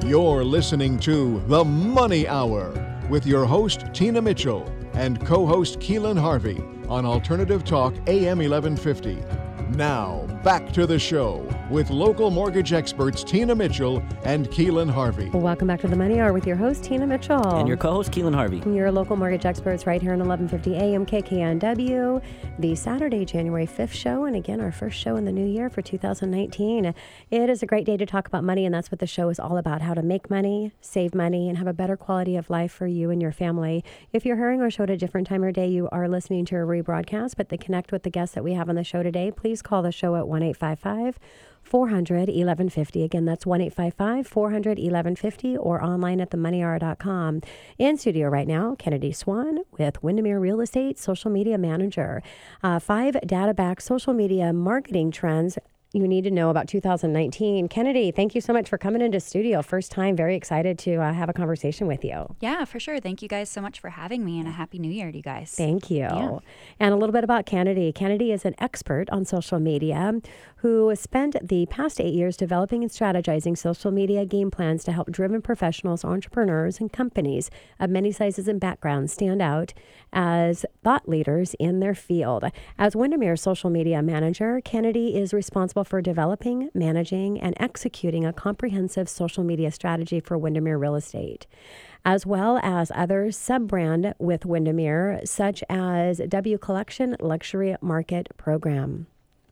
You're listening to The Money Hour with your host, Tina Mitchell, and co-host Keelan Harvey on Alternative Talk AM 1150. Now, back to the show with local mortgage experts Tina Mitchell and Keelan Harvey. Welcome back to The Money Hour with your host, Tina Mitchell. And your co-host, Keelan Harvey. Your local mortgage experts right here on 1150 AM KKNW, the Saturday, January 5th show, and again, our first show in the new year for 2019. It is a great day to talk about money, and that's what the show is all about, how to make money, save money, and have a better quality of life for you and your family. If you're hearing our show at a different time or day, you are listening to a rebroadcast, but to connect with the guests that we have on the show today, please call the show at 1-855-400-1150. Again, that's 1-855-400-1150 or online at themoneyhour.com. In studio right now, Kennedy Swan with Windermere Real Estate Social Media Manager. 5 data-backed social media marketing trends you need to know about 2019. Kennedy, thank you so much for coming into studio. First time, very excited to have a conversation with you. Yeah, for sure. Thank you guys so much for having me, and a happy new year to you guys. Thank you. Yeah. And a little bit about Kennedy. Kennedy is an expert on social media who spent the past 8 years developing and strategizing social media game plans to help driven professionals, entrepreneurs, and companies of many sizes and backgrounds stand out as thought leaders in their field. As Windermere Social Media Manager, Kennedy is responsible for developing, managing, and executing a comprehensive social media strategy for Windermere Real Estate, as well as other sub-brand with Windermere, such as W Collection Luxury Market Program.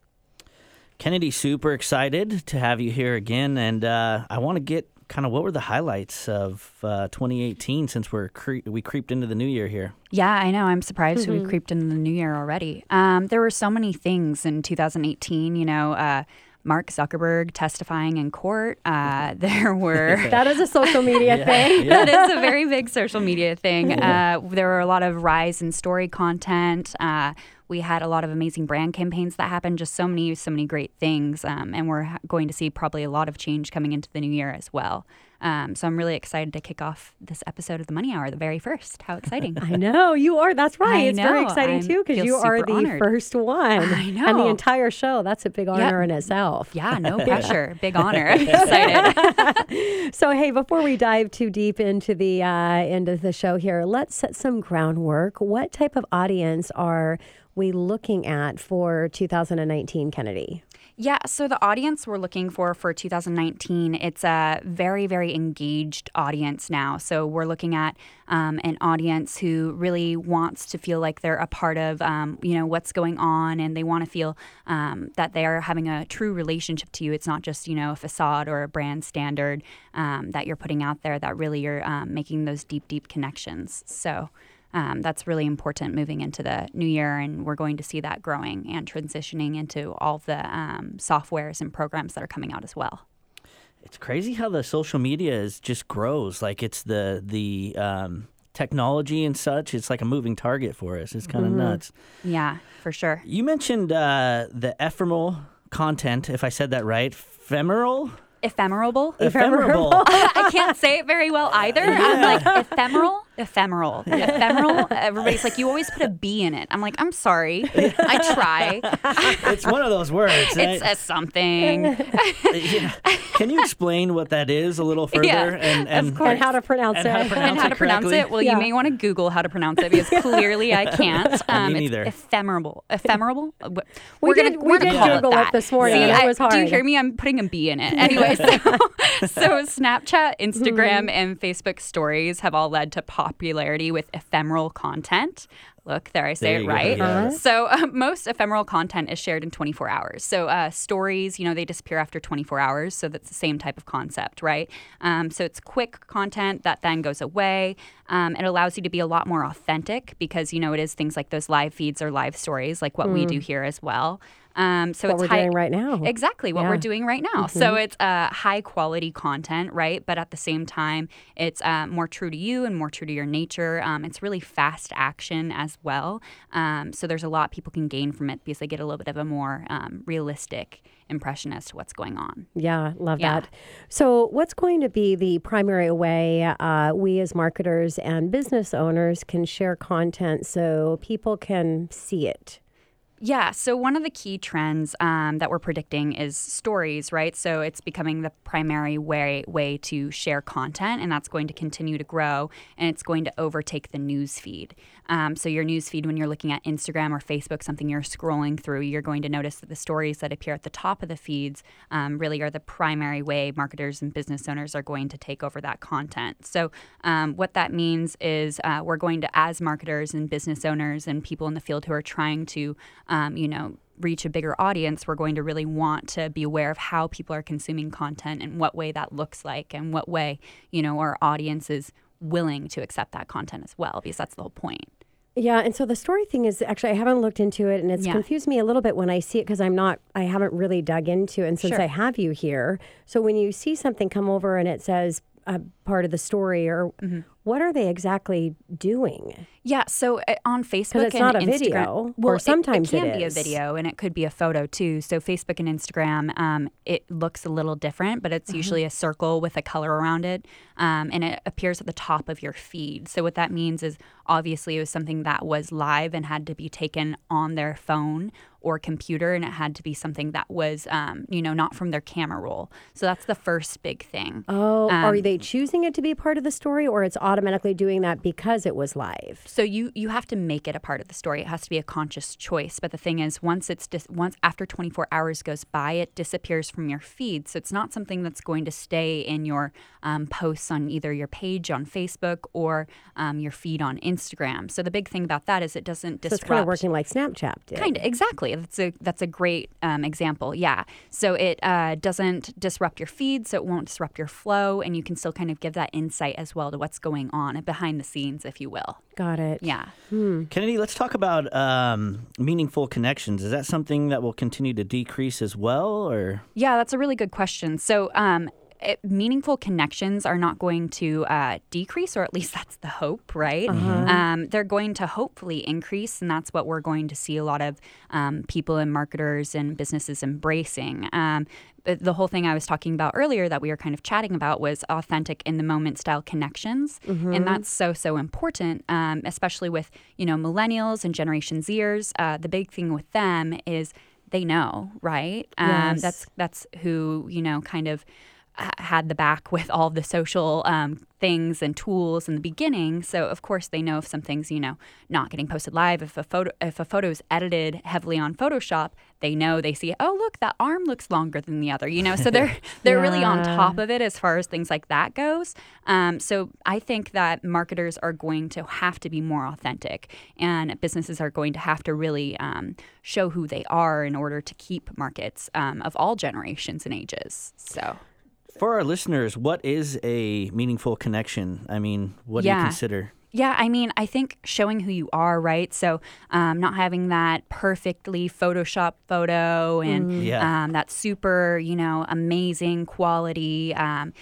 Kennedy, super excited to have you here again, and I want to get kind of what were the highlights of 2018 since we creeped into the new year here. Yeah, I know. I'm surprised we creeped into the new year already. There were so many things in 2018, Mark Zuckerberg testifying in court. There were... That is a social media thing. Yeah. That is a very big social media thing. There were a lot of rise in story content. We had a lot of amazing brand campaigns that happened, just so many great things. And we're going to see probably a lot of change coming into the new year as well. So I'm really excited to kick off this episode of The Money Hour, the very first. How exciting. I know. You are. That's right. It's very exciting, I too, because you are the honored. First one. I know. And the entire show. That's a big honor in itself. Yeah, no pressure. Big honor. I'm excited. So, hey, before we dive too deep into the show here, let's set some groundwork. What type of audience are we looking at for 2019, Kennedy? Yeah, so the audience we're looking for 2019, it's a very, very engaged audience now. So we're looking at an audience who really wants to feel like they're a part of, what's going on, and they want to feel that they are having a true relationship to you. It's not just, a facade or a brand standard that you're putting out there, that really you're making those deep, deep connections. So that's really important moving into the new year, and we're going to see that growing and transitioning into all the softwares and programs that are coming out as well. It's crazy how the social media just grows. Like it's the technology and such. It's like a moving target for us. It's kind of nuts. Yeah, for sure. You mentioned the ephemeral content, if I said that right. Ephemeral? Ephemeral. I can't say it very well either. Yeah. I'm like, ephemeral. Everybody's like, you always put a B in it. I'm like, I'm sorry. I try. It's one of those words. It says something. Yeah. Can you explain what that is a little further? Yeah, and how to pronounce it. And how to pronounce it. Well, you may want to Google how to pronounce it, because clearly I can't. Me neither. It's ephemeral. We did Google it this morning. See, it was hard. Do you hear me? I'm putting a B in it. Anyway, so Snapchat, Instagram, and Facebook stories have all led to popularity with ephemeral content. Look, there I say it right. Yeah. So most ephemeral content is shared in 24 hours. So stories, they disappear after 24 hours. So that's the same type of concept, right? So it's quick content that then goes away. It allows you to be a lot more authentic because, it is things like those live feeds or live stories, like what we do here as well. So what it's we're doing right now. Exactly what we're doing right now. So it's high quality content, right? But at the same time, it's more true to you and more true to your nature. It's really fast action as well. So there's a lot people can gain from it because they get a little bit of a more realistic impression as to what's going on. Yeah, love that. So what's going to be the primary way we as marketers and business owners can share content so people can see it? Yeah, so one of the key trends that we're predicting is stories, right? So it's becoming the primary way to share content, and that's going to continue to grow, and it's going to overtake the news feed. So your news feed, when you're looking at Instagram or Facebook, something you're scrolling through, you're going to notice that the stories that appear at the top of the feeds really are the primary way marketers and business owners are going to take over that content. So what that means is we're going to, as marketers and business owners and people in the field who are trying to reach a bigger audience, we're going to really want to be aware of how people are consuming content and what way that looks like and what way, our audience is willing to accept that content as well, because that's the whole point. Yeah, and so the story thing is actually, I haven't looked into it, and it's confused me a little bit when I see it because I haven't really dug into it, and since I have you here. So when you see something come over and it says part of the story, or what are they exactly doing? Yeah, so on Facebook it's and not a Instagram, video, or sometimes it can be a video, and it could be a photo too. So Facebook and Instagram, it looks a little different, but it's usually a circle with a color around it, and it appears at the top of your feed. So what that means is obviously it was something that was live and had to be taken on their phone or computer, and it had to be something that was, not from their camera roll. So that's the first big thing. Oh, are they choosing it to be part of the story, or it's automatically doing that because it was live? So you have to make it a part of the story. It has to be a conscious choice. But the thing is, once after 24 hours goes by, it disappears from your feed. So it's not something that's going to stay in your posts on either your page on Facebook or your feed on Instagram. So the big thing about that is it doesn't disrupt. So it's kind of working like Snapchat did. Kind of, exactly. That's a great example. Yeah. So it doesn't disrupt your feed, so it won't disrupt your flow, and you can still kind of give that insight as well to what's going on behind the scenes, if you will. Got it. Yeah. Kennedy, let's talk about meaningful connections. Is that something that will continue to decrease as well, or? Yeah, that's a really good question. So meaningful connections are not going to decrease, or at least that's the hope, right? They're going to hopefully increase, and that's what we're going to see a lot of people and marketers and businesses embracing. The whole thing I was talking about earlier that we were kind of chatting about was authentic in the moment style connections. And that's so important, especially with, millennials and Generation Zers. The big thing with them is they know, right? Yes. That's who, kind of had the back with all of the social things and tools in the beginning. So of course they know if something's, not getting posted live. If a photo is edited heavily on Photoshop, they see, oh look, that arm looks longer than the other, So they're really on top of it as far as things like that goes. So I think that marketers are going to have to be more authentic, and businesses are going to have to really show who they are in order to keep markets of all generations and ages. So. For our listeners, what is a meaningful connection? I mean, what do you consider? Yeah, I think showing who you are, right? So not having that perfectly Photoshop photo and that super, amazing quality,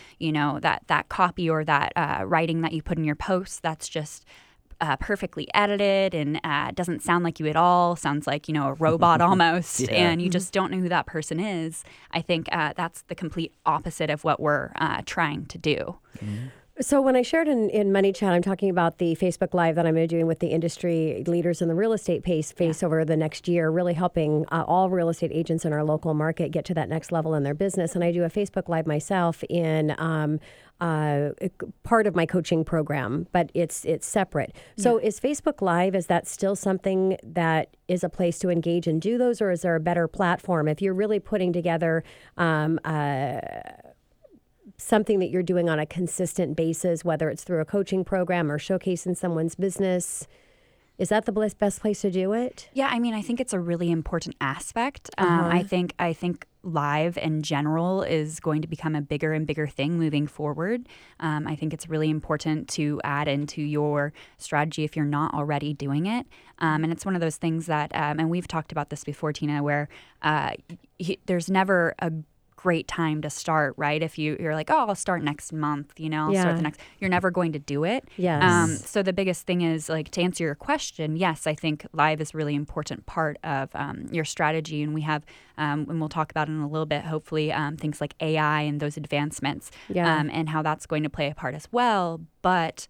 that copy or that writing that you put in your posts that's just perfectly edited and doesn't sound like you at all, sounds like, a robot almost, and you just don't know who that person is. I think that's the complete opposite of what we're trying to do. So when I shared in Money Chat, I'm talking about the Facebook Live that I'm going to be doing with the industry leaders in the real estate space over the next year, really helping all real estate agents in our local market get to that next level in their business. And I do a Facebook Live myself in part of my coaching program, but it's separate. So is Facebook Live, is that still something that is a place to engage and do those, or is there a better platform? If you're really putting together something that you're doing on a consistent basis, whether it's through a coaching program or showcasing someone's business, is that the best place to do it? Yeah, I think it's a really important aspect. I think live in general is going to become a bigger and bigger thing moving forward. I think it's really important to add into your strategy if you're not already doing it. And it's one of those things that, and we've talked about this before, Tina, where there's never a great time to start, right? If you're like, oh, I'll start next month, I'll start the next, you're never going to do it. Yes. So the biggest thing is, like, to answer your question, yes, I think live is a really important part of your strategy. And we have, and we'll talk about it in a little bit, hopefully, things like AI and those advancements and how that's going to play a part as well. But,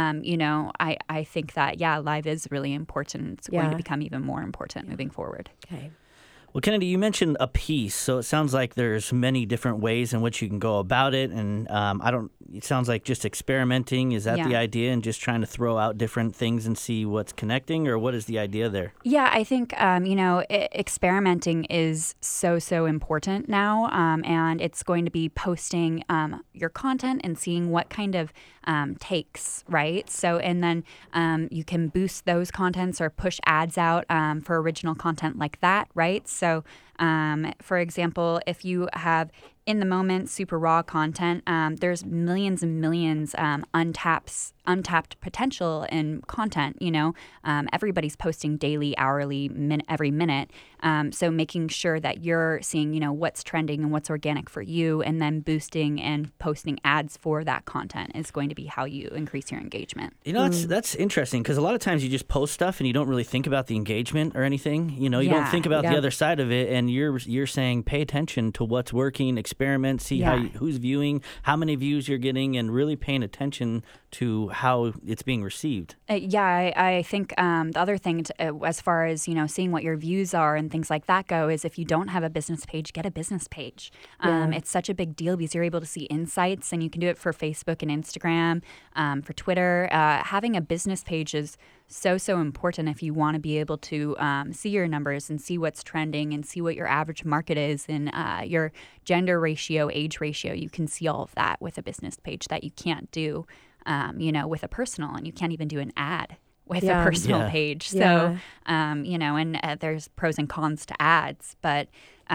I think that, live is really important. It's going to become even more important moving forward. Okay. Well, Kennedy, you mentioned a piece, so it sounds like there's many different ways in which you can go about it, and it sounds like just experimenting. Is that the idea, and just trying to throw out different things and see what's connecting, or what is the idea there? Yeah, I think, experimenting is so important now, and it's going to be posting your content and seeing what kind of takes, right? So, and then you can boost those contents or push ads out for original content like that, right? So, for example, if you have in the moment super raw content, there's millions and millions untapped potential in content. Everybody's posting daily, hourly, every minute. So making sure that you're seeing what's trending and what's organic for you, and then boosting and posting ads for that content is going to be how you increase your engagement. That's interesting, because a lot of times you just post stuff and you don't really think about the engagement or anything. You don't think about the other side of it, and you're saying pay attention to what's working, experiment, see who's viewing, how many views you're getting, and really paying attention to how it's being received. I think the other thing as far as seeing what your views are and things like that go is, if you don't have a business page, get a business page. It's such a big deal because you're able to see insights, and you can do it for Facebook and Instagram, for Twitter. Having a business page is so important if you want to be able to see your numbers and see what's trending and see what your average market is and your gender ratio, age ratio. You can see all of that with a business page that you can't do with a personal, and you can't even do an ad with a personal page. So, and there's pros and cons to ads, but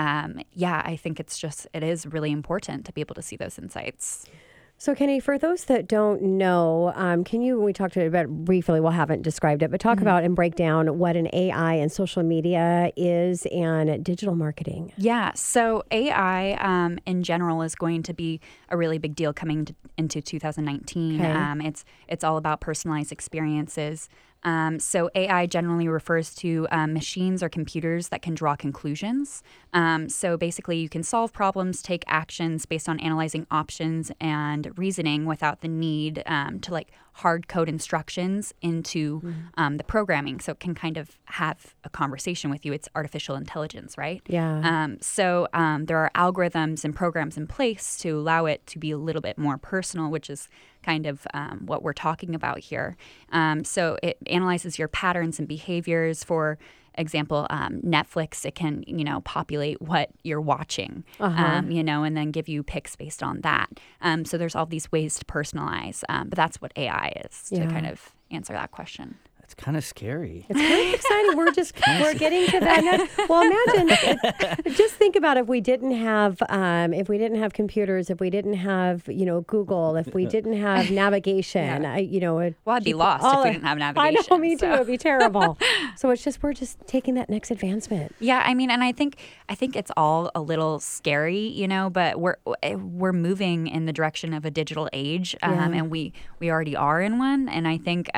I think it is really important to be able to see those insights. So, Kenny, for those that don't know, we talked about it briefly, we haven't described it, but talk about and break down what an AI and social media is and digital marketing. Yeah, so AI in general is going to be a really big deal coming into 2019. Okay. It's all about personalized experiences. So AI generally refers to machines or computers that can draw conclusions. So basically, you can solve problems, take actions based on analyzing options and reasoning without the need to hard code instructions into the programming. So it can kind of have a conversation with you. It's artificial intelligence, right? Yeah. So there are algorithms and programs in place to allow it to be a little bit more personal, which is kind of what we're talking about here. So it analyzes your patterns and behaviors. For example, Netflix, it can, populate what you're watching, and then give you picks based on that. So there's all these ways to personalize, but that's what AI is, to kind of answer that question. It's kind of scary. It's kind of exciting. We're getting to that. Well, imagine, just think about if we didn't have computers, if we didn't have, Google, if we didn't have navigation, I'd be lost if we didn't have navigation. I know, me too. It'd be terrible. So we're just taking that next advancement. Yeah, and I think it's all a little scary, but we're moving in the direction of a digital age, and we already are in one, and I think.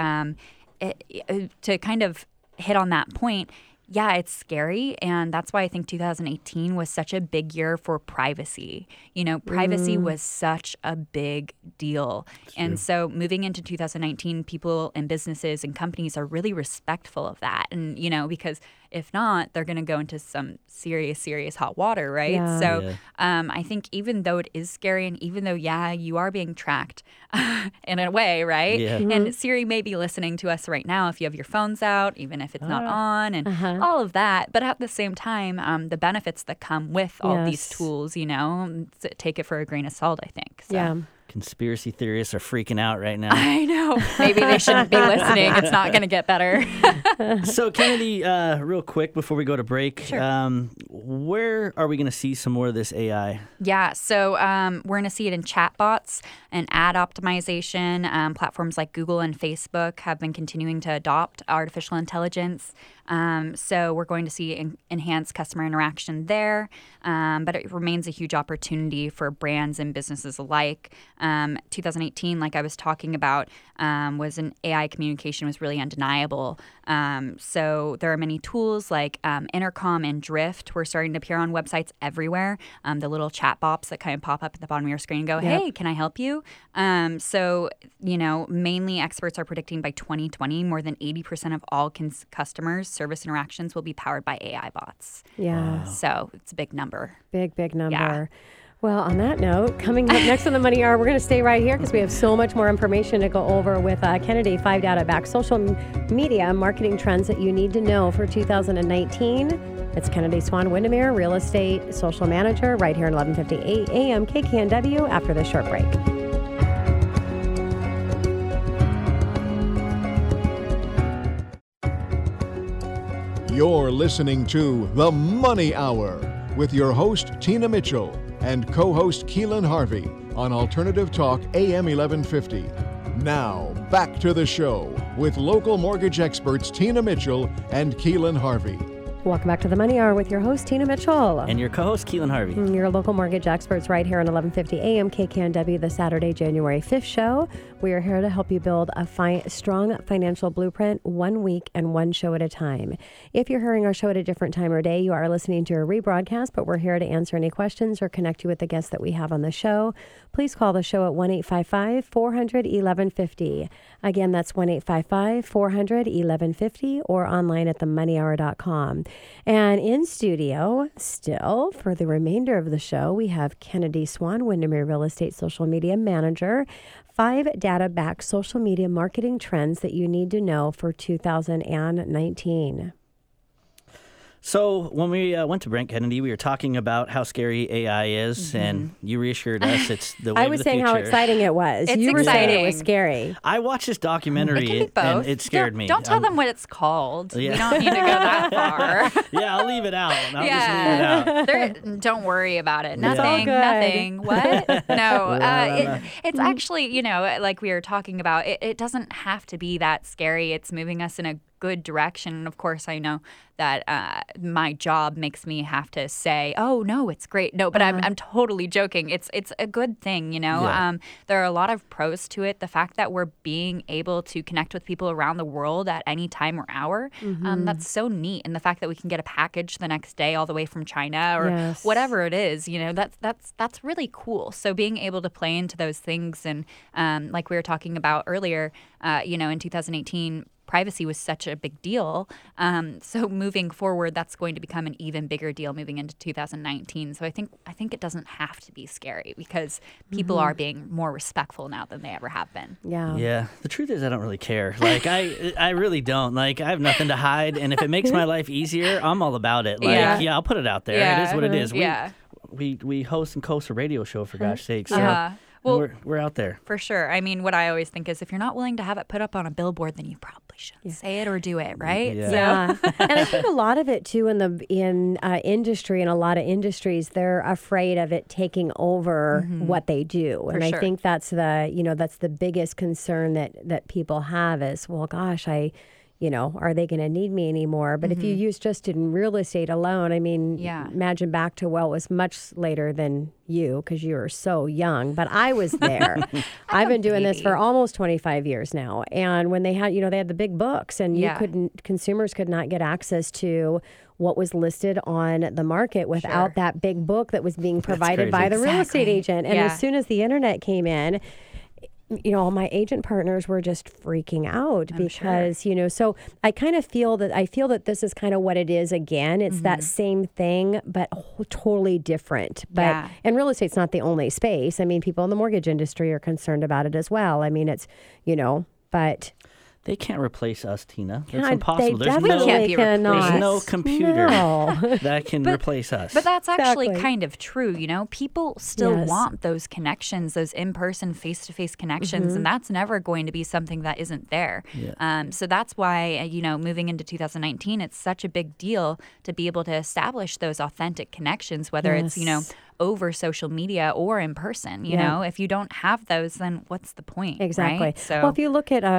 To kind of hit on that point, it's scary, and that's why I think 2018 was such a big year for privacy. Privacy was such a big deal. And so moving into 2019, people and businesses and companies are really respectful of that. And, because if not, they're going to go into some serious hot water, right? Yeah. So I think even though it is scary, and even though, you are being tracked in a way, right? Yeah. And Siri may be listening to us right now if you have your phones out, even if it's not on, and all of that. But at the same time, the benefits that come with all these tools, take it for a grain of salt, I think. So. Yeah. Conspiracy theorists are freaking out right now. I know. Maybe they shouldn't be listening. It's not going to get better. So, Kennedy, real quick before we go to break, where are we going to see some more of this AI? Yeah, so we're going to see it in chatbots and ad optimization. Platforms like Google and Facebook have been continuing to adopt artificial intelligence. So we're going to see enhanced customer interaction there, but it remains a huge opportunity for brands and businesses alike. 2018, like I was talking about, was an AI communication was really undeniable. So there are many tools like Intercom and Drift. We're starting to appear on websites everywhere. The little chat bots that kind of pop up at the bottom of your screen and go, hey, can I help you? So, mainly experts are predicting by 2020, more than 80% of all customers' service interactions will be powered by AI bots. Yeah. So it's a big number. Big number. Yeah. Well, on that note, coming up next on the Money Hour, we're going to stay right here because we have so much more information to go over with Kennedy, 5 data-backed social media marketing trends that you need to know for 2019. It's Kennedy Swan Windermere, real estate social manager, right here at 11:50 a.m. KKNW after this short break. You're listening to The Money Hour with your host, Tina Mitchell, and co-host Keelan Harvey on Alternative Talk AM 1150. Now, back to the show with local mortgage experts Tina Mitchell and Keelan Harvey. Welcome back to the Money Hour with your host, Tina Mitchell. And your co-host, Keelan Harvey. Your local mortgage experts right here on 1150 AM KKNW, the Saturday, January 5th show. We are here to help you build a strong financial blueprint 1 week and one show at a time. If you're hearing our show at a different time or day, you are listening to a rebroadcast, but we're here to answer any questions or connect you with the guests that we have on the show. Please call the show at 1-855-400-1150. Again, that's 1-855-400-1150 or online at themoneyhour.com. And in studio, still, for the remainder of the show, we have Kennedy Swan, Windermere Real Estate Social Media Manager. 5 data-backed social media marketing trends that you need to know for 2019. So when we went to Brent Kennedy, we were talking about how scary AI is, and you reassured us it's the way I of was the saying future. How exciting it was. It's you were saying exciting. it was scary. I watched this documentary, It can be both. and it scared me. Don't tell them what it's called. Yeah. We don't need to go that far. Yeah, I'll leave it out. I'll just leave it out. Don't worry about it. Yeah. Nothing. It's all good. Nothing. What? No. No. It's actually, like we were talking about, it doesn't have to be that scary. It's moving us in a good direction. And of course, I know that my job makes me have to say, "Oh no, it's great." No, but I'm totally joking. It's a good thing, Yeah. There are a lot of pros to it. The fact that we're being able to connect with people around the world at any time or hour, that's so neat. And the fact that we can get a package the next day all the way from China or whatever it is, that's really cool. So being able to play into those things and like we were talking about earlier, in 2018. Privacy was such a big deal. So moving forward, that's going to become an even bigger deal moving into 2019. So I think it doesn't have to be scary because people are being more respectful now than they ever have been. Yeah. Yeah. The truth is I don't really care. Like, I really don't. Like, I have nothing to hide. And if it makes my life easier, I'm all about it. Like, I'll put it out there. Yeah. It is what it is. Yeah. We host and coast a radio show, for gosh sakes. So Well, we're out there. For sure. I mean, what I always think is if you're not willing to have it put up on a billboard, then you probably should say it or do it, right? Yeah. Yeah. And I think a lot of it too in industry, in a lot of industries, they're afraid of it taking over what they do. And I think that's the biggest concern that people have is, well, gosh, are they going to need me anymore? But if you use just in real estate alone, I mean, imagine back to, well, it was much later than you because you were so young, but I was there. I've been doing this for almost 25 years now. And when they had, they had the big books and consumers could not get access to what was listed on the market without that big book that was being provided by the real estate agent. And as soon as the internet came in, my agent partners were just freaking out because, so I kind of feel that this is kind of what it is again. It's that same thing, but totally different. But and real estate's not the only space. I mean, people in the mortgage industry are concerned about it as well. I mean, it's, but They can't replace us, Tina. That's God, impossible. They There's definitely cannot. There's no computer No. that can replace us. But that's actually Exactly. kind of true, People still want those connections, those in-person, face-to-face connections, and that's never going to be something that isn't there. Yeah. So that's why, moving into 2019, it's such a big deal to be able to establish those authentic connections, whether it's, over social media or in person. You know, if you don't have those, then what's the point? Exactly. Right? So, well, if you look at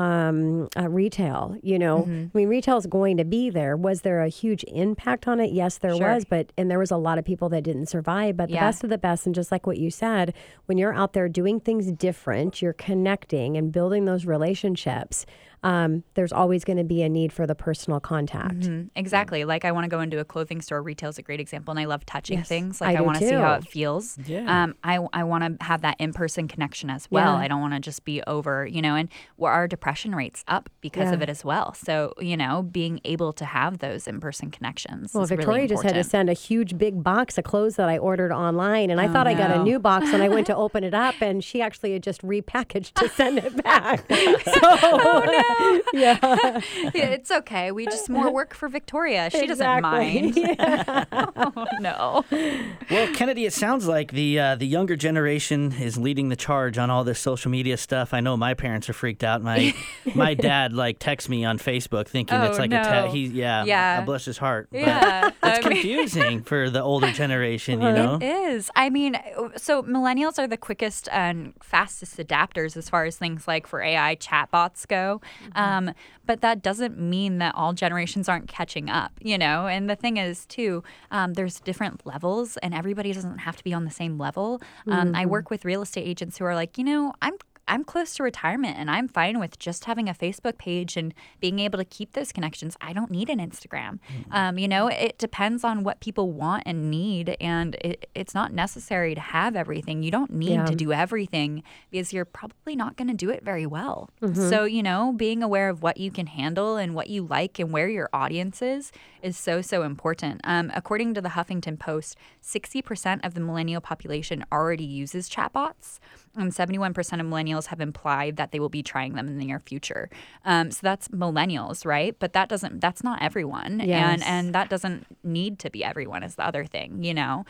retail, you know, I mean, retail is going to be there. Was there a huge impact on it? Yes, there was, and there was a lot of people that didn't survive. But the best of the best, and just like what you said, when you're out there doing things different, you're connecting and building those relationships. There's always going to be a need for the personal contact. Exactly. Like I want to go into a clothing store. Retail is a great example, and I love touching things. Like I want to see how it feels. Yeah. I want to have that in-person connection as well. I don't want to just be over, you know, and our depression rate's up because of it as well. So, you know, being able to have those in-person connections. Well, is Victoria really just had to send a huge big box of clothes that I ordered online, and I thought I got a new box, and I went to open it up, and she actually had just repackaged to send it back. So, yeah, it's okay. We just more work for Victoria. She doesn't mind. Oh, no. Well, Kennedy, it sounds like the younger generation is leading the charge on all this social media stuff. I know my parents are freaked out. My dad texts me on Facebook thinking it's like I bless his heart. Yeah, it's confusing for the older generation. You know, it is. I mean, so millennials are the quickest and fastest adapters as far as things like for AI chatbots go. But that doesn't mean that all generations aren't catching up, you know? And the thing is, too, there's different levels, and everybody doesn't have to be on the same level. I work with real estate agents who are like, you know, I'm close to retirement, and I'm fine with just having a Facebook page and being able to keep those connections. I don't need an Instagram. You know, it depends on what people want and need, and it's not necessary to have everything. You don't need to do everything because you're probably not going to do it very well. So, you know, being aware of what you can handle and what you like and where your audience is so, so important. According to the Huffington Post, 60% of the millennial population already uses chatbots, and 71% of millennials have implied that they will be trying them in the near future. So that's millennials, right? But that's not everyone. Yes. And that doesn't need to be everyone is the other thing, you know?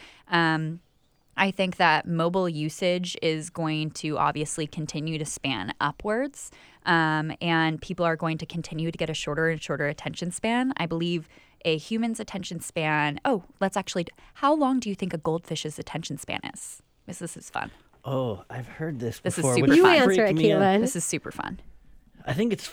I think that mobile usage is going to obviously continue to span upwards, and people are going to continue to get a shorter and shorter attention span. I believe a human's attention span. How long do you think a goldfish's attention span is? This is fun. Oh, I've heard this This is before. super You fun. answer it, Keelan. This is super fun. I think it's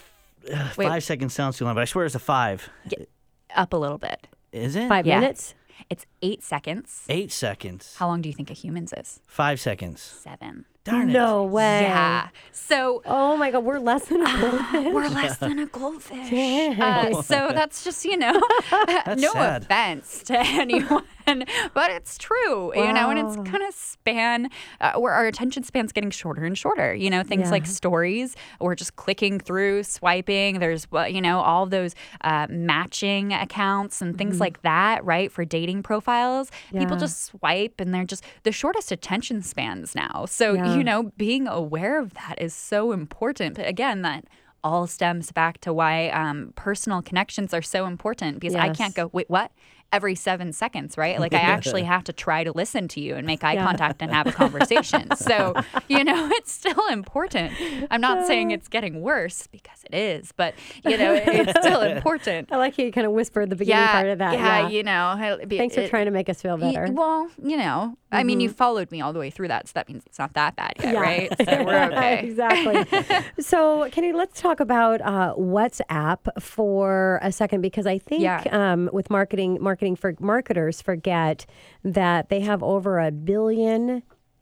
5 seconds sounds too long, but I swear it's a 5. Get up a little bit. Is it? 5 minutes? It's 8 seconds. 8 seconds. How long do you think a human's is? 5 seconds. 7. Darn it. No way. Yeah. So. Oh my God, we're less than a goldfish. We're less than a goldfish. Dang. So that's just, you know, no sad. offense to anyone, but it's true, you know, and it's kind of span where our attention span's getting shorter and shorter. You know, things like stories, we're just clicking through, swiping. There's, you know, all of those matching accounts and things like that, right? For dating profiles. People just swipe, and they're just the shortest attention spans now. So, you know, being aware of that is so important. But again, that all stems back to why personal connections are so important, because I can't go, wait, what? Every 7 seconds, right? Like I actually have to try to listen to you and make eye contact and have a conversation. So, you know, it's still important. I'm not saying it's getting worse, because it is, but, you know, it's still important. I like how you kind of whispered the beginning part of that. Yeah, you know. Thanks for trying to make us feel better. Well, you know, I mean, you followed me all the way through that, so that means it's not that bad yet, right? So we're okay. Exactly. So, Kenny, let's talk about WhatsApp for a second, because I think with marketing for marketers forget that they have over 1 billion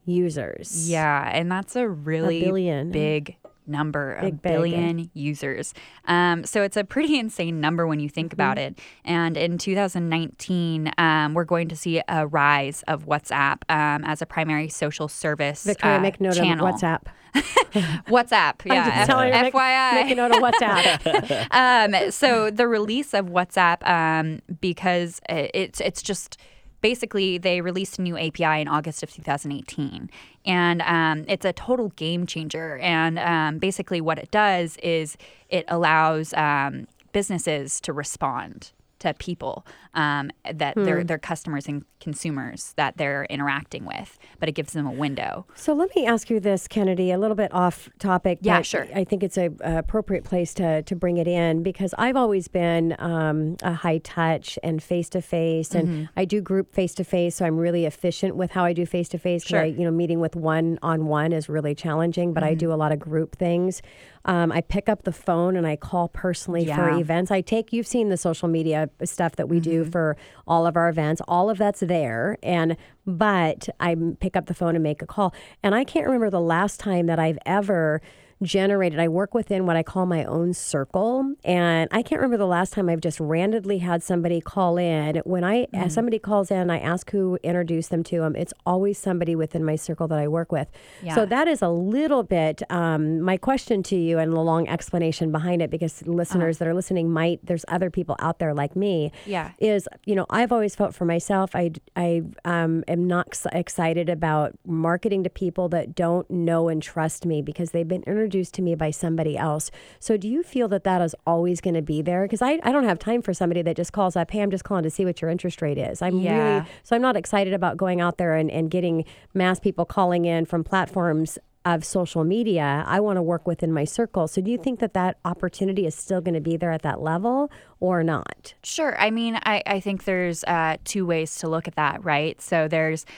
users. Yeah, and that's a really big number, a billion users. So it's a pretty insane number when you think about it. And in 2019, we're going to see a rise of WhatsApp as a primary social service Victoria, make note channel. of WhatsApp. WhatsApp, yeah. FYI. Make a note of WhatsApp. So the release of WhatsApp, because it's just basically they released a new API in August of 2018, and it's a total game changer. And basically what it does is it allows businesses to respond to to people that they're customers and consumers that they're interacting with, but it gives them a window. So let me ask you this, Kennedy, a little bit off topic. Yeah, but sure. I think it's a appropriate place to bring it in, because I've always been a high touch and face-to-face, and I do group face-to-face, so I'm really efficient with how I do face-to-face. Sure. Meeting with one-on-one is really challenging, but I do a lot of group things. I pick up the phone and I call personally for events. You've seen the social media stuff that we do for all of our events. All of that's there. But I pick up the phone and make a call. And I can't remember the last time that I've ever generated. I work within what I call my own circle, and I can't remember the last time I've just randomly had somebody call in. When somebody calls in, I ask who introduced them to them. It's always somebody within my circle that I work with. Yeah. So that is a little bit my question to you, and a long explanation behind it, because listeners that are listening there's other people out there like me. Yeah, is I've always felt for myself, I am not excited about marketing to people that don't know and trust me because they've been introduced to me by somebody else. So do you feel that is always going to be there? Because I don't have time for somebody that just calls up, hey, I'm just calling to see what your interest rate is. I'm not excited about going out there and getting mass people calling in from platforms of social media. I want to work within my circle. So do you think that opportunity is still going to be there at that level or not? Sure. I mean, I think there's two ways to look at that, right? So there's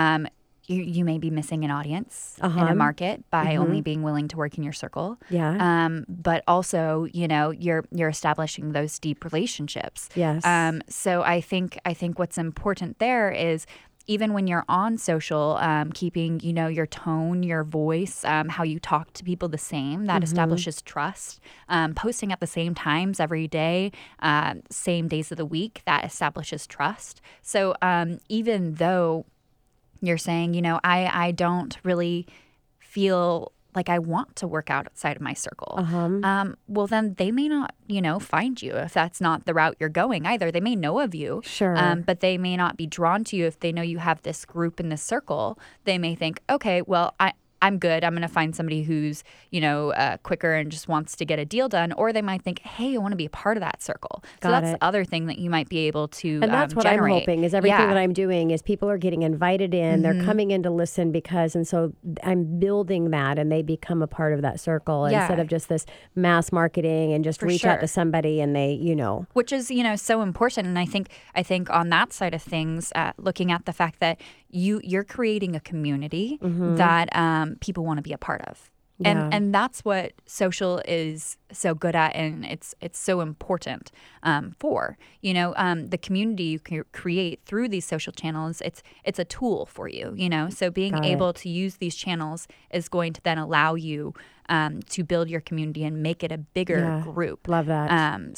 you may be missing an audience in a market by only being willing to work in your circle. Yeah. But also, you're establishing those deep relationships. Yes. So I think what's important there is, even when you're on social, keeping, your tone, your voice, how you talk to people the same, that establishes trust. Posting at the same times every day, same days of the week, that establishes trust. So even though you're saying, I don't really feel like I want to work outside of my circle. Well, then they may not, find you if that's not the route you're going either. They may know of you, sure, but they may not be drawn to you if they know you have this group in this circle. They may think, okay, well, I'm good. I'm going to find somebody who's, quicker and just wants to get a deal done. Or they might think, hey, I want to be a part of that circle. So that's the other thing that you might be able to And that's what generate. I'm hoping is everything that I'm doing is people are getting invited in. They're coming in to listen and so I'm building that and they become a part of that circle instead of just this mass marketing and just reach out to somebody and they, Which is, so important. And I think on that side of things, looking at the fact that you're creating a community that people want to be a part of. Yeah. And that's what social is so good at, and it's so important for. The community you can create through these social channels, it's a tool for you, So being able to use these channels is going to then allow you to build your community and make it a bigger group. Love that.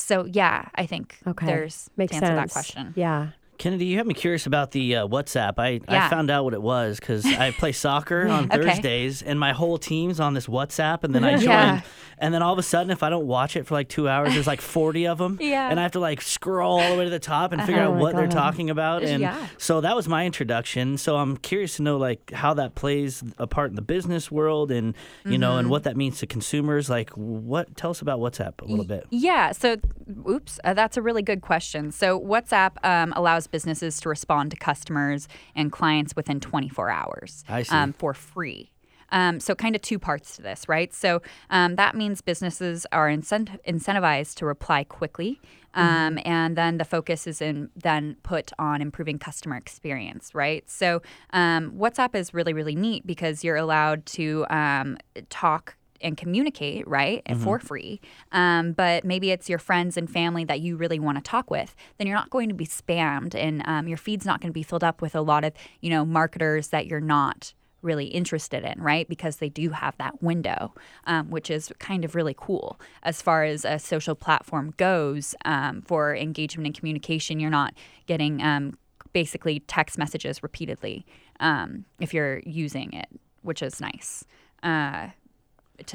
I think there's Makes to answer sense. that question. Yeah. Kennedy, you have me curious about the WhatsApp. I found out what it was because I play soccer on Thursdays, and my whole team's on this WhatsApp, and then I joined. And then all of a sudden, if I don't watch it for like 2 hours, there's like 40 of them. And I have to scroll all the way to the top and figure out what they're talking about. And so that was my introduction. So I'm curious to know how that plays a part in the business world and, and what that means to consumers. Tell us about WhatsApp a little bit. Yeah. So, that's a really good question. So WhatsApp allows businesses to respond to customers and clients within 24 hours for free. So kind of two parts to this, right? So that means businesses are incentivized to reply quickly. And then the focus is then put on improving customer experience, right? So WhatsApp is really, really neat because you're allowed to talk and communicate, right, for free. But maybe it's your friends and family that you really want to talk with. Then you're not going to be spammed, and your feed's not going to be filled up with a lot of, marketers that you're not really interested in, right? Because they do have that window, which is kind of really cool. As far as a social platform goes, for engagement and communication, you're not getting basically text messages repeatedly if you're using it, which is nice. To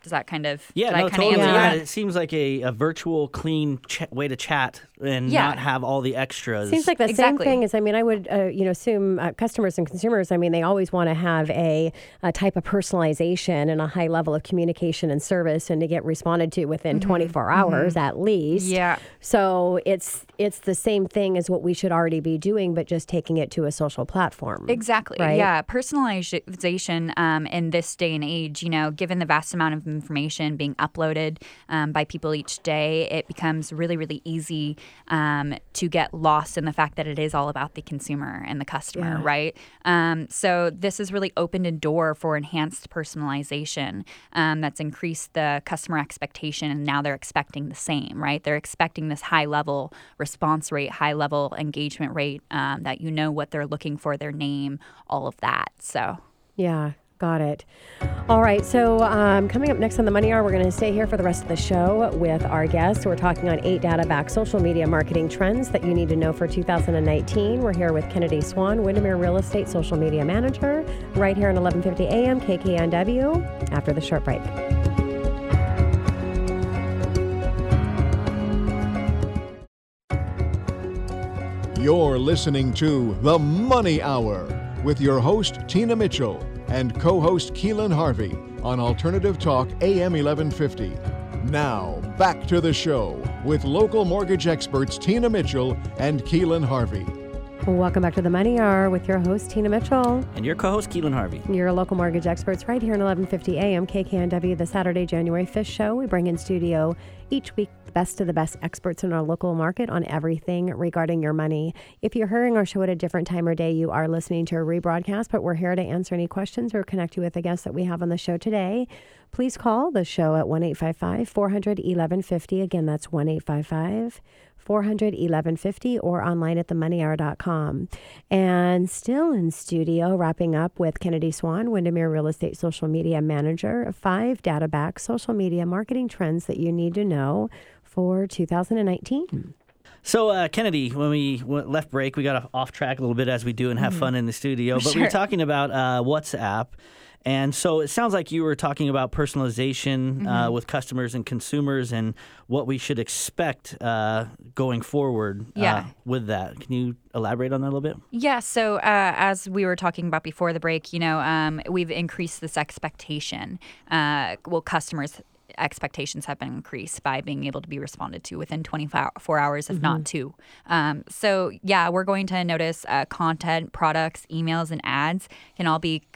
Does that kind of totally. Yeah, it seems like a virtual, clean way to chat and not have all the extras. Seems like the same thing as, I would assume customers and consumers, they always want to have a type of personalization and a high level of communication and service, and to get responded to within 24 hours at least. Yeah. So it's the same thing as what we should already be doing, but just taking it to a social platform. Exactly. Right? Yeah. Personalization in this day and age, given the vast amount of information being uploaded by people each day, it becomes really, really easy to get lost in the fact that it is all about the consumer and the customer, right? So this has really opened a door for enhanced personalization that's increased the customer expectation, and now they're expecting the same, right? They're expecting this high level response rate, high level engagement rate, that what they're looking for, their name, all of that. So yeah. Got it. All right. So coming up next on the Money Hour, we're going to stay here for the rest of the show with our guests. We're talking on 8 data-backed social media marketing trends that you need to know for 2019. We're here with Kennedy Swan, Windermere Real Estate Social Media Manager, right here on 1150 AM KKNW after the short break. You're listening to The Money Hour with your host, Tina Mitchell, and co-host Keelan Harvey on Alternative Talk AM 1150. Now, back to the show with local mortgage experts Tina Mitchell and Keelan Harvey. Welcome back to the Money Hour with your host, Tina Mitchell. And your co-host, Keelan Harvey. Your local mortgage experts right here on 1150 AM KKNW, the Saturday, January 5th show. We bring in studio each week the best of the best experts in our local market on everything regarding your money. If you're hearing our show at a different time or day, you are listening to a rebroadcast, but we're here to answer any questions or connect you with the guests that we have on the show today. Please call the show at 1-855-400-1150. Again, that's 1-855-400-1150 or online at themoneyhour.com. And still in studio, wrapping up with Kennedy Swan, Windermere Real Estate Social Media Manager, 5 data-backed social media marketing trends that you need to know for 2019. So, Kennedy, when we left break, we got off track a little bit, as we do and have fun in the studio. But we were talking about WhatsApp. And so it sounds like you were talking about personalization with customers and consumers and what we should expect going forward with that. Can you elaborate on that a little bit? Yeah. So as we were talking about before the break, we've increased this expectation. Customers' expectations have been increased by being able to be responded to within 24 hours, if not 2. We're going to notice content, products, emails, and ads can all be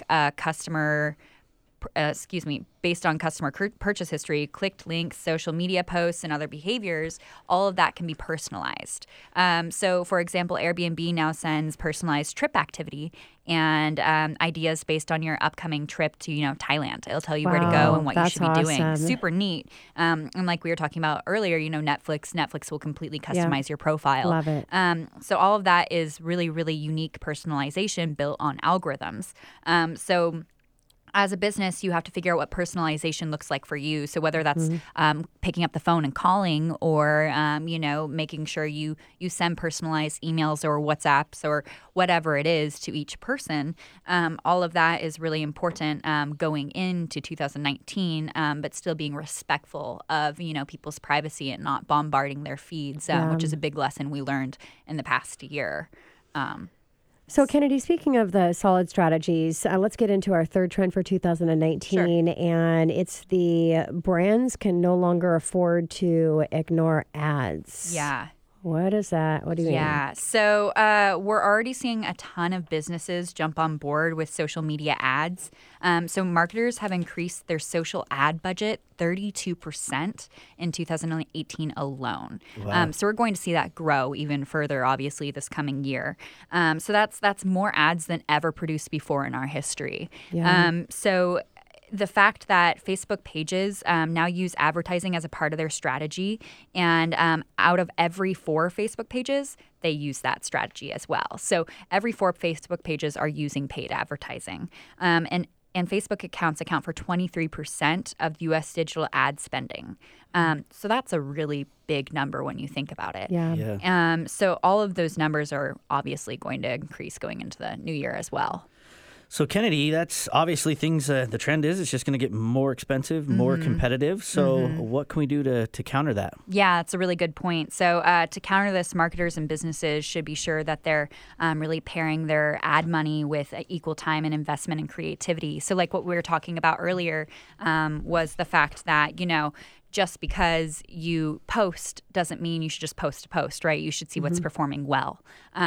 based on customer purchase history, clicked links, social media posts, and other behaviors. All of that can be personalized. So, for example, Airbnb now sends personalized trip activity and ideas based on your upcoming trip to, Thailand. It'll tell you where to go and what you should be doing. Super neat. And like we were talking about earlier, Netflix will completely customize your profile. Love it. So all of that is really, really unique personalization built on algorithms. As a business, you have to figure out what personalization looks like for you. So whether that's picking up the phone and calling, or making sure you send personalized emails or WhatsApps or whatever it is to each person, all of that is really important going into 2019, but still being respectful of people's privacy and not bombarding their feeds, which is a big lesson we learned in the past year. So, Kennedy, speaking of the solid strategies, let's get into our third trend for 2019. Sure. And it's the brands can no longer afford to ignore ads. Yeah. What is that? What do you mean? Yeah. So we're already seeing a ton of businesses jump on board with social media ads. So marketers have increased their social ad budget 32% in 2018 alone. Wow. So we're going to see that grow even further, obviously, this coming year. So that's more ads than ever produced before in our history. Yeah. So the fact that Facebook pages now use advertising as a part of their strategy, and out of every 4 Facebook pages, they use that strategy as well. So every 4 Facebook pages are using paid advertising. And Facebook accounts account for 23% of U.S. digital ad spending. So that's a really big number when you think about it. Yeah. So all of those numbers are obviously going to increase going into the new year as well. So, Kennedy, that's obviously things, the trend is it's just going to get more expensive, more competitive. So what can we do to counter that? Yeah, that's a really good point. So to counter this, marketers and businesses should be sure that they're really pairing their ad money with equal time and investment and creativity. So like what we were talking about earlier was the fact that, just because you post doesn't mean you should just post to post, right? You should see what's performing well.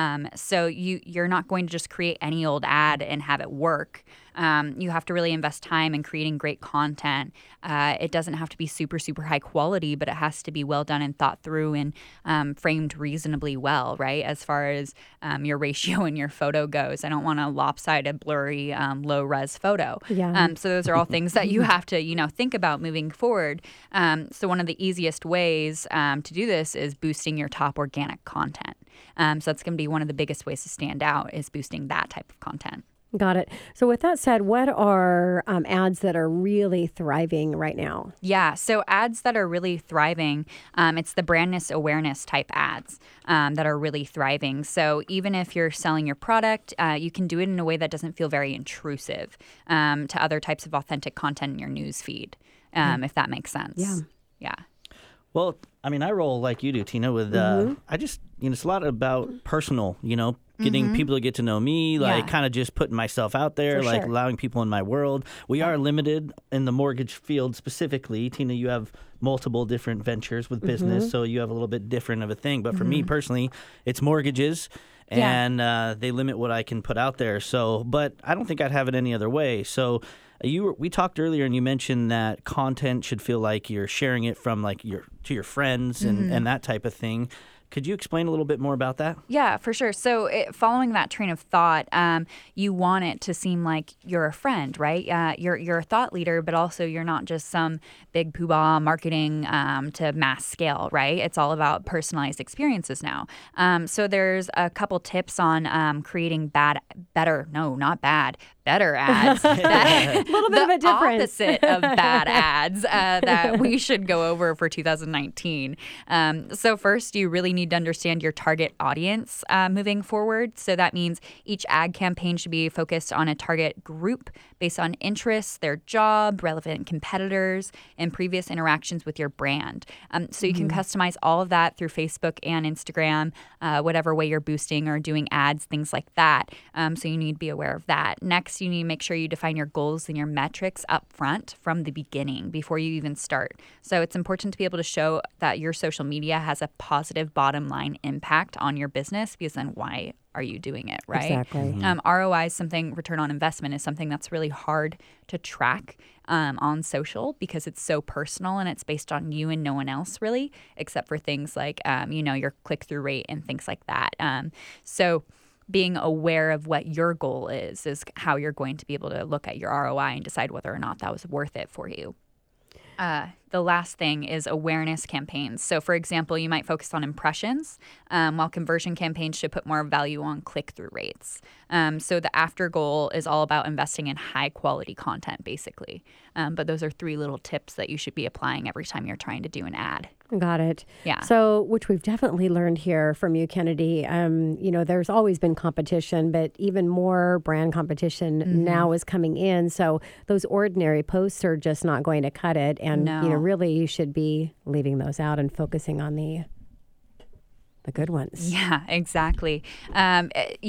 So you're not going to just create any old ad and have it work. You have to really invest time in creating great content. It doesn't have to be super, super high quality, but it has to be well done and thought through and framed reasonably well, right? As far as your ratio in your photo goes. I don't want a lopsided, blurry, low-res photo. Yeah. So those are all things that you have to, think about moving forward. So one of the easiest ways to do this is boosting your top organic content. So that's going to be one of the biggest ways to stand out is boosting that type of content. Got it. So with that said, what are ads that are really thriving right now? Yeah, so ads that are really thriving, it's the brandness awareness type ads that are really thriving. So even if you're selling your product, you can do it in a way that doesn't feel very intrusive to other types of authentic content in your news feed, if that makes sense. Yeah. Well, I mean, I roll like you do, Tina, with, I just, it's a lot about personal, getting people to get to know me, like kind of just putting myself out there, For like sure. allowing people in my world. We are limited in the mortgage field specifically. Tina, you have multiple different ventures with business, so you have a little bit different of a thing. But for me personally, it's mortgages. And they limit what I can put out there. So, but I don't think I'd have it any other way. So we talked earlier and you mentioned that content should feel like you're sharing it from like to your friends and that type of thing. Could you explain a little bit more about that? Yeah, for sure. So following that train of thought, you want it to seem like you're a friend, right? You're a thought leader, but also you're not just some big poobah marketing to mass scale, right? It's all about personalized experiences now. So there's a couple tips on creating better ads. A little bit of a difference. Opposite of bad ads that we should go over for 2019. So first, you really need to understand your target audience moving forward. So that means each ad campaign should be focused on a target group based on interests, their job, relevant competitors, and previous interactions with your brand. So you can customize all of that through Facebook and Instagram, whatever way you're boosting or doing ads, things like that. So you need to be aware of that. Next, you need to make sure you define your goals and your metrics up front from the beginning before you even start. So it's important to be able to show that your social media has a positive bottom line impact on your business, because then why are you doing it, right? Exactly. ROI is something, return on investment is something that's really hard to track on social because it's so personal and it's based on you and no one else really, except for things like, your click-through rate and things like that. So being aware of what your goal is how you're going to be able to look at your ROI and decide whether or not that was worth it for you. The last thing is awareness campaigns. So, for example, you might focus on impressions, while conversion campaigns should put more value on click-through rates. So the after goal is all about investing in high-quality content, basically. But those are 3 little tips that you should be applying every time you're trying to do an ad. Got it. Yeah. So, which we've definitely learned here from you, Kennedy. There's always been competition, but even more brand competition now is coming in. So those ordinary posts are just not going to cut it. And, really you should be leaving those out and focusing on the good ones. Yeah, exactly. At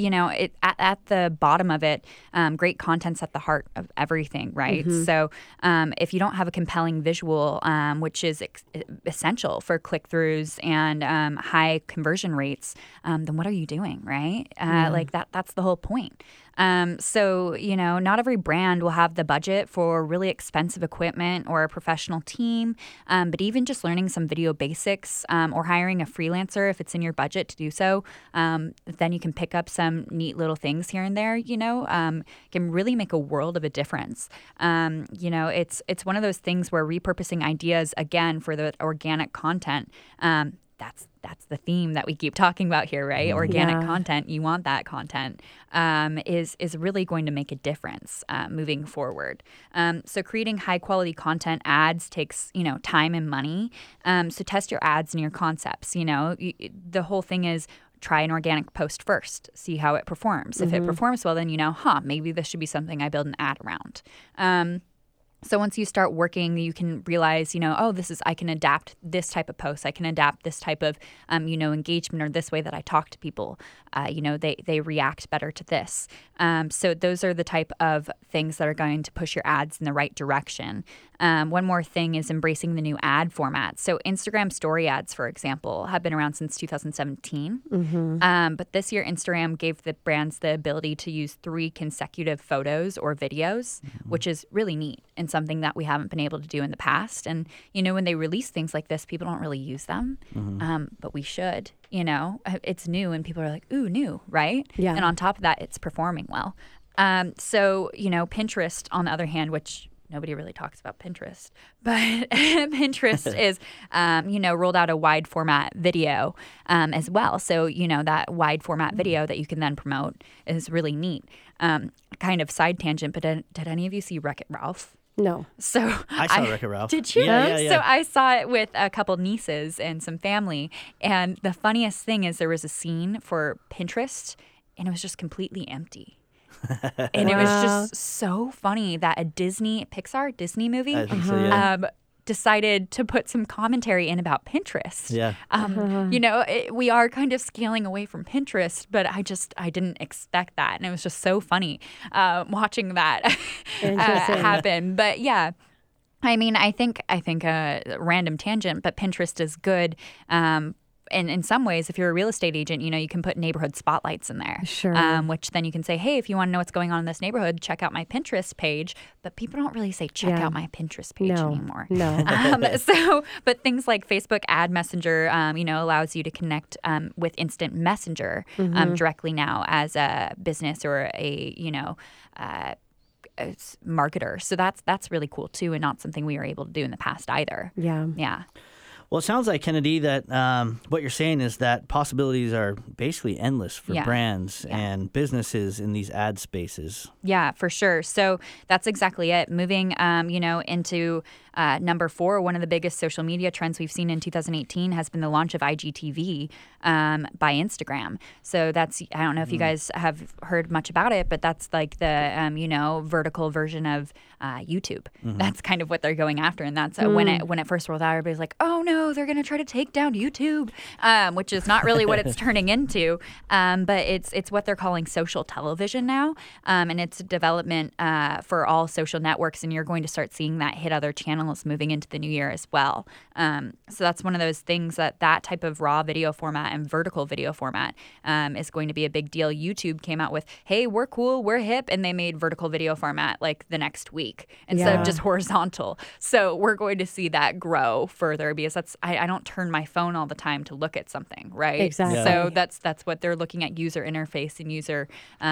the bottom of it, great content's at the heart of everything, right? So if you don't have a compelling visual, which is essential for click-throughs and high conversion rates, then what are you doing, right? That's the whole point. So, not every brand will have the budget for really expensive equipment or a professional team, but even just learning some video basics or hiring a freelancer if it's in your budget to do so, then you can pick up some neat little things here and there, can really make a world of a difference. It's one of those things where repurposing ideas, again, for the organic content, that's the theme that we keep talking about here, right? Organic content, you want that content, is really going to make a difference moving forward. So creating high quality content ads takes, time and money. So test your ads and your concepts. The whole thing is try an organic post first, see how it performs. If it performs well, then maybe this should be something I build an ad around. So once you start working, you can realize, I can adapt this type of post. I can adapt this type of, engagement, or this way that I talk to people. They react better to this. So those are the type of things that are going to push your ads in the right direction. One more thing is embracing the new ad format. So Instagram story ads, for example, have been around since 2017. But this year, Instagram gave the brands the ability to use 3 consecutive photos or videos, which is really neat and something that we haven't been able to do in the past. And, when they release things like this, people don't really use them, but we should. It's new and people are like, ooh, new, right? Yeah. And on top of that, it's performing well. So, Pinterest, on the other hand, which nobody really talks about Pinterest, but Pinterest is, rolled out a wide format video as well. So, that wide format video that you can then promote is really neat. Kind of side tangent, but did any of you see Wreck-It Ralph? No. So I saw Wreck-It Ralph. Did you? Yeah. So I saw it with a couple nieces and some family. And the funniest thing is there was a scene for Pinterest and it was just completely empty. And it was just so funny that a Pixar Disney movie I think so, yeah. Decided to put some commentary in about Pinterest. Yeah. We are kind of scaling away from Pinterest, but I didn't expect that. And it was just so funny watching that happen. But yeah. I mean, I think a random tangent, but Pinterest is good. And in some ways, if you're a real estate agent, you can put neighborhood spotlights in there. Sure. Which then you can say, hey, if you want to know what's going on in this neighborhood, check out my Pinterest page. But people don't really say check out my Pinterest page anymore. No. But things like Facebook Ad Messenger, allows you to connect with Instant Messenger directly now as a business or a marketer. So that's really cool too, and not something we were able to do in the past either. Yeah. Well, it sounds like, Kennedy, that what you're saying is that possibilities are basically endless for brands and businesses in these ad spaces. Yeah, for sure. So that's exactly it. Moving, into number 4, one of the biggest social media trends we've seen in 2018 has been the launch of IGTV by Instagram. So that's, I don't know if you guys have heard much about it, but that's like the, vertical version of YouTube. That's kind of what they're going after. And that's when it first rolled out, everybody's like, oh no, they're going to try to take down YouTube, which is not really what it's turning into. But it's what they're calling social television now. And it's a development for all social networks. And you're going to start seeing that hit other channels moving into the new year as well. So that's one of those things that type of raw video format and vertical video format is going to be a big deal. YouTube came out with, hey, we're cool, we're hip, and they made vertical video format like the next week instead of just horizontal. So we're going to see that grow further because I don't turn my phone all the time to look at something, right? Exactly. So that's what they're looking at, user interface and user,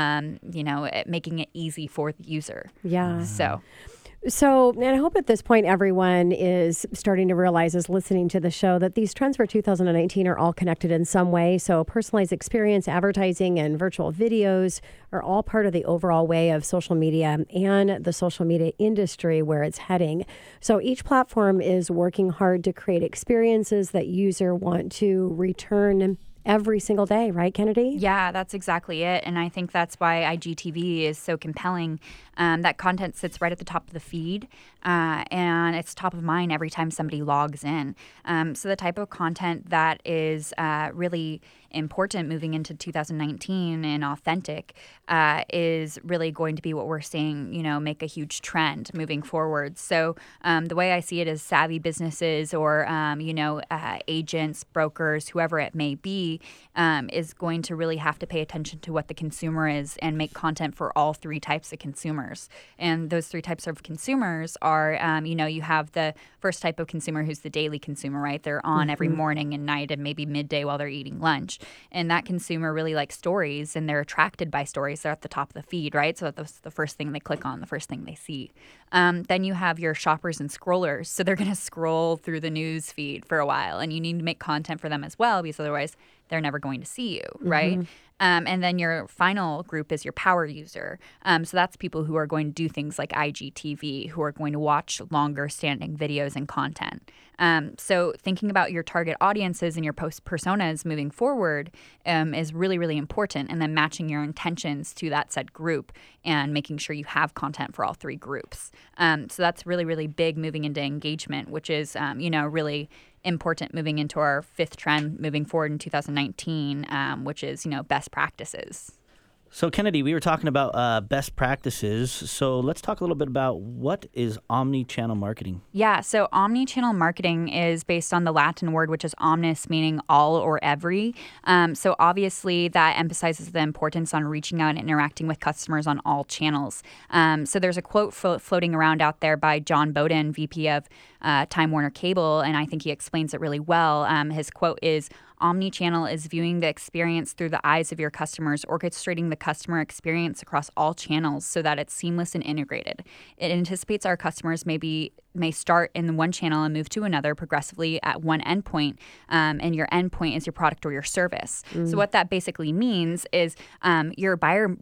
making it easy for the user. Yeah. So, and I hope at this point everyone is starting to realize, as listening to the show, that these trends for 2019 are all connected in some way. So personalized experience, advertising, and virtual videos are all part of the overall way of social media and the social media industry where it's heading. So each platform is working hard to create experiences that users want to return every single day, right, Kennedy? Yeah, that's exactly it. And I think that's why IGTV is so compelling. That content sits right at the top of the feed, and it's top of mind every time somebody logs in. So the type of content that is really important moving into 2019 and authentic is really going to be what we're seeing, make a huge trend moving forward. So the way I see it is savvy businesses or, agents, brokers, whoever it may be, is going to really have to pay attention to what the consumer is and make content for all 3 types of consumers. And those 3 types of consumers are, you have the first type of consumer who's the daily consumer, right? They're on every morning and night and maybe midday while they're eating lunch. And that consumer really likes stories and they're attracted by stories. They're at the top of the feed, right? So that's the first thing they click on, the first thing they see. Then you have your shoppers and scrollers. So they're going to scroll through the news feed for a while and you need to make content for them as well because otherwise they're never going to see you, right? And then your final group is your power user. So that's people who are going to do things like IGTV, who are going to watch longer standing videos and content. So thinking about your target audiences and your personas moving forward is really, really important. And then matching your intentions to that said group and making sure you have content for all three groups. So that's really, really big moving into engagement, which is, really important moving into our fifth trend moving forward in 2019, which is, best practices. So, Kennedy, we were talking about best practices. So let's talk a little bit about what is omni-channel marketing. Yeah, so omni-channel marketing is based on the Latin word, which is omnis, meaning all or every. So obviously that emphasizes the importance on reaching out and interacting with customers on all channels. So there's a quote floating around out there by John Bowden, VP of Time Warner Cable, and I think he explains it really well. His quote is, "Omni-channel is viewing the experience through the eyes of your customers, orchestrating the customer experience across all channels so that it's seamless and integrated. It anticipates our customers may start in one channel and move to another progressively at one endpoint, and your endpoint is your product or your service." So what that basically means is your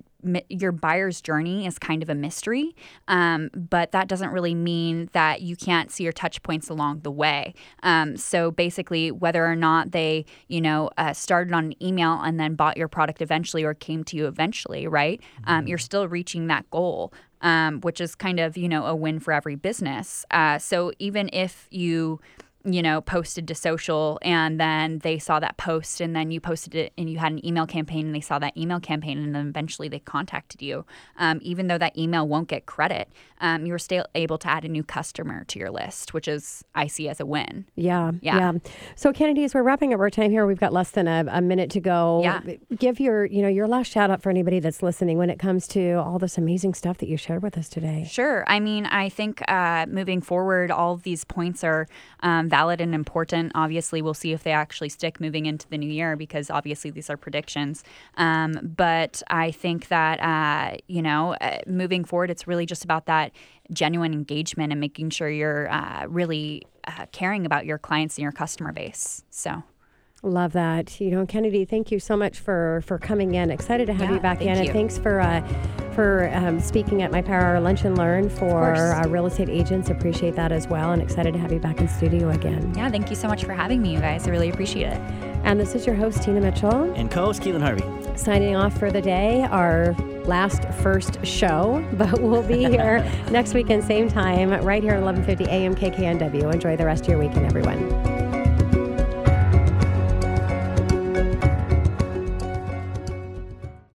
buyer's journey is kind of a mystery, but that doesn't really mean that you can't see your touch points along the way. So basically, whether or not they, started on an email and then bought your product eventually or came to you eventually, right? You're still reaching that goal, which is kind of, a win for every business. So even if you posted to social and then they saw that post and then you posted it and you had an email campaign and they saw that email campaign and then eventually they contacted you. Even though that email won't get credit, you were still able to add a new customer to your list, which is I see as a win. Yeah. So Kennedy, as we're wrapping up our time here, we've got less than a minute to go. Yeah. Give your last shout out for anybody that's listening when it comes to all this amazing stuff that you shared with us today. Sure. I mean, I think moving forward, all of these points are valid and important. Obviously, we'll see if they actually stick moving into the new year because obviously these are predictions. But I think that, moving forward, it's really just about that genuine engagement and making sure you're really caring about your clients and your customer base. So. Love that. Kennedy, thank you so much for coming in. Excited to have you back in. And thanks for speaking at my Power Hour Lunch and Learn for real estate agents. Appreciate that as well. And excited to have you back in studio again. Yeah, thank you so much for having me, you guys. I really appreciate it. And this is your host, Tina Mitchell. And co-host, Keelan Harvey. Signing off for the day, our first show. But we'll be here next weekend, same time, right here at 1150 AM KKNW. Enjoy the rest of your weekend, everyone.